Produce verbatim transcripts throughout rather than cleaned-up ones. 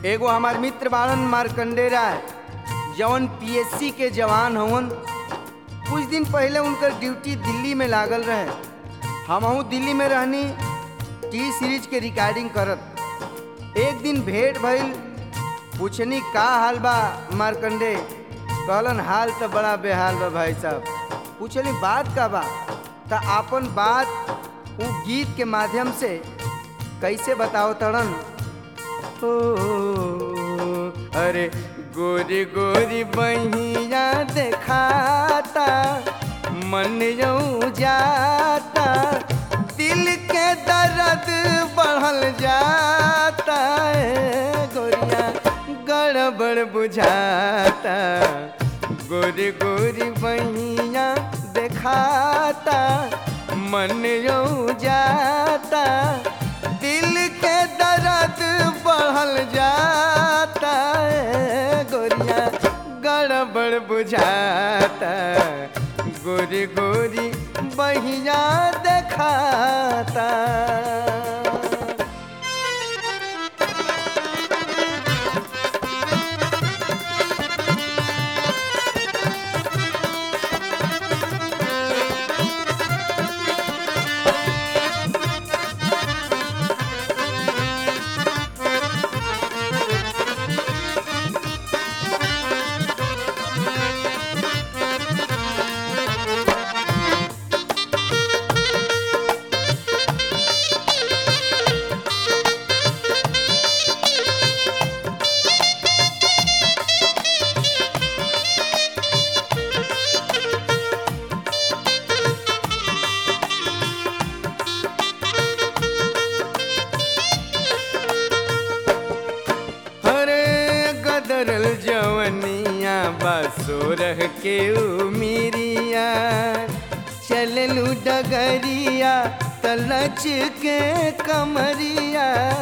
एगो हमार मित्र बाड़न मार्कंडे राय जवन पीएससी के जवान हवन। कुछ दिन पहले उनकर ड्यूटी दिल्ली में लागल रहे। हमहू दिल्ली में रहनी टी सीरीज के रिकॉर्डिंग करत। एक दिन भेंट भइल, पूछनी का हाल बा मार्कंडे। कहलन हाल तो बड़ा बेहाल बा भाई साहब। पूछली बात का बा, त आपन बात वो गीत के माध्यम से कैसे बताओ तड़न। ओ अरे गोरी गोरी बहिया देखाता, मन यूं जाता, दिल के दर्द बढ़ल जाता है, गोरिया गड़बड़ बुझाता। गोरी गोरी बहिया देखाता, मन यूं जाता, दिल के दर्द बढ़ल जाता है, गोरिया गड़बड़ बुझाता। गोरी गोरी बहिया देखाता। गदरल जवनिया बासोरह के उमिरिया, चललू डगरिया तलच के कमरिया।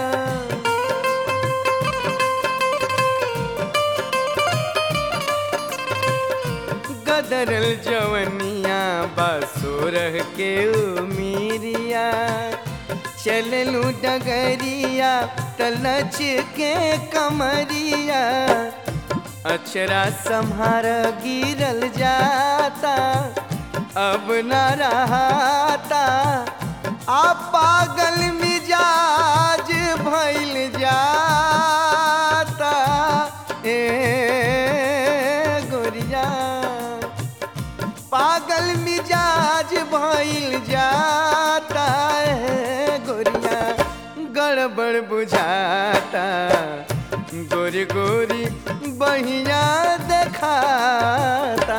गदरल जवनिया बासोरह के उमिरिया, चललू डगरिया तलच के कमरिया। अक्षरा संहार गिरल जाता, अब न रहाता, आ पागल मिजाज भइल जाता। ए गोरिया पागल मिजाज भइल जाता है, गोरिया गड़बड़ बुझाता। गोरी गोरी बहिया देखाता।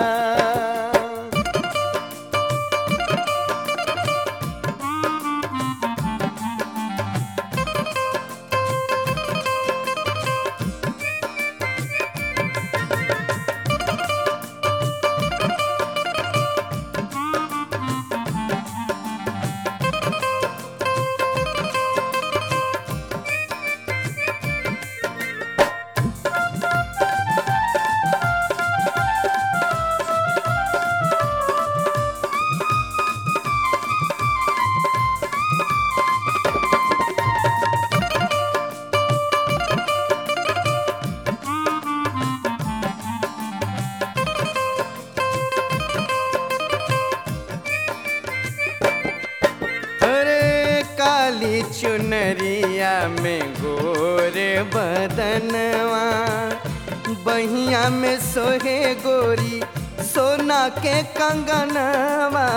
काली चुनरिया में गोरे बदनवा, बहिया में सोहे गोरी सोना के कंगनवा।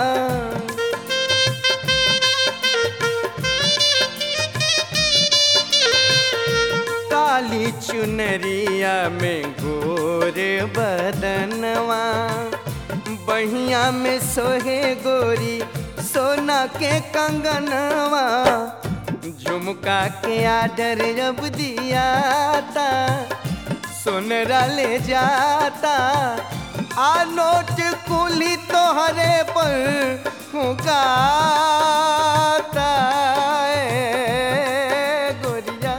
काली चुनरिया में गोरे बदनवा, बहिया में सोहे गोरी सोना के कंगनवा। झुमका के आडर जब दियाता, सोनरा ले जाता, आ नोट कुली तोहरे पर फुकाता। गोरिया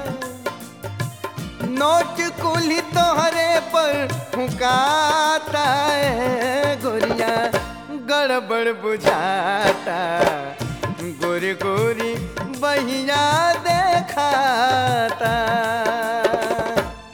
नोट कुली तोहरे पर फुकाता है, गोरिया गड़बड़ बुझाता। गोरी गोरी बहिया देखाता।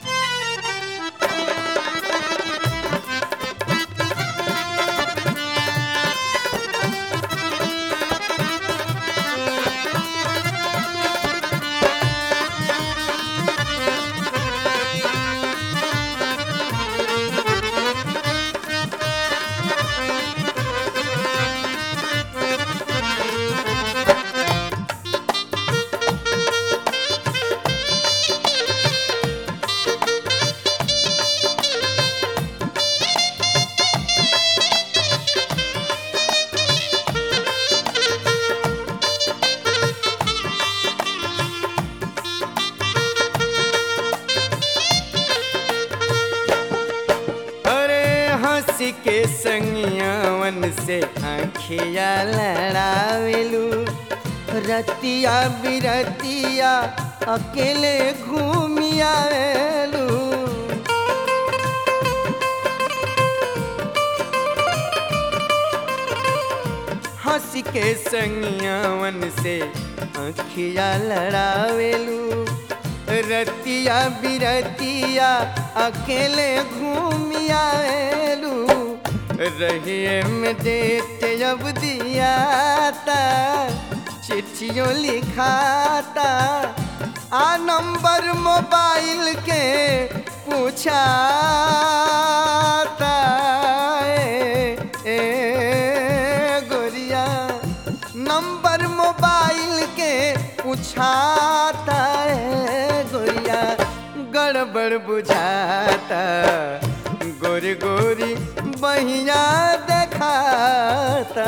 से आँखिया लड़ावेलू, रतिया बिरतिया अकेले घूमी आवेलू। हंस के संगियावन से आँखिया लड़ावेलू, रतिया बिरतिया अकेले घूमी आवेलू। रहिए में देते अब दियाता, चिट्ठियों लिखाता, आ नंबर मोबाइल के पूछाता। ए, ए गोरिया नंबर मोबाइल के पूछाता है गोरिया, गड़बड़ बुझाता, गोरी गोरी बहिया देखाता।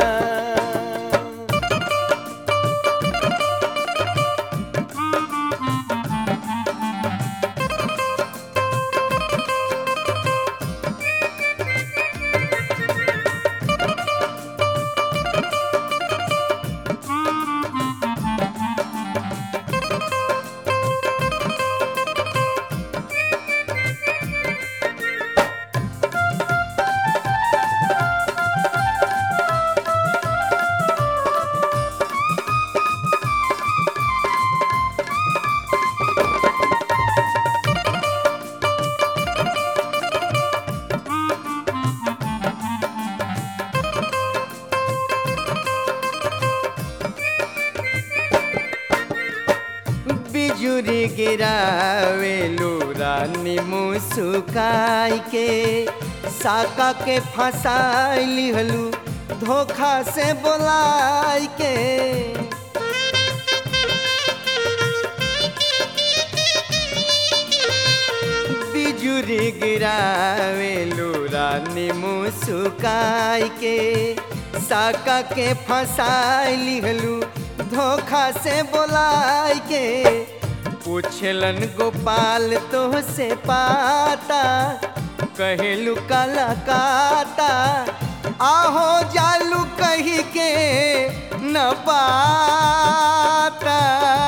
बिजुरी गिरावेलू रानी मुस्काई के, साका के फंसाई लिहलू धोखा से बोलाई के। बिजुरी गिरावेलू रानी मुस्काई के, साका के फंसाई लिहलू धोखा से बोलाई के। पूछलन गोपाल तो से पाता, कहेलू काला काता, आहो जालू कही के न पाता।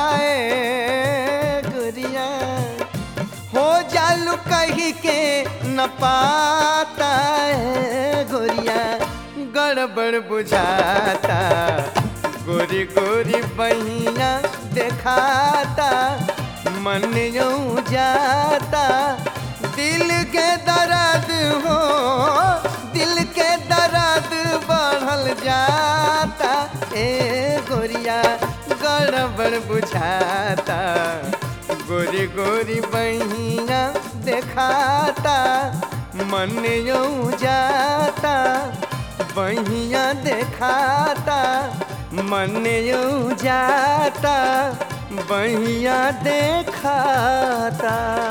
ए गुरिया हो जालू कही के न पाता, ए गुरिया गड़बड़ बुझाता, गोरी गोरी बहिया देखाता, मन यूं जाता, दिल के दर्द हो, दिल के दर्द बढ़ल जाता। ए गोरिया गड़बड़ बुझाता, गोरी गोरी बहिया देखाता, मन यूं जाता, बहिया देखाता, मन यूं जाता, बहिया देखाता।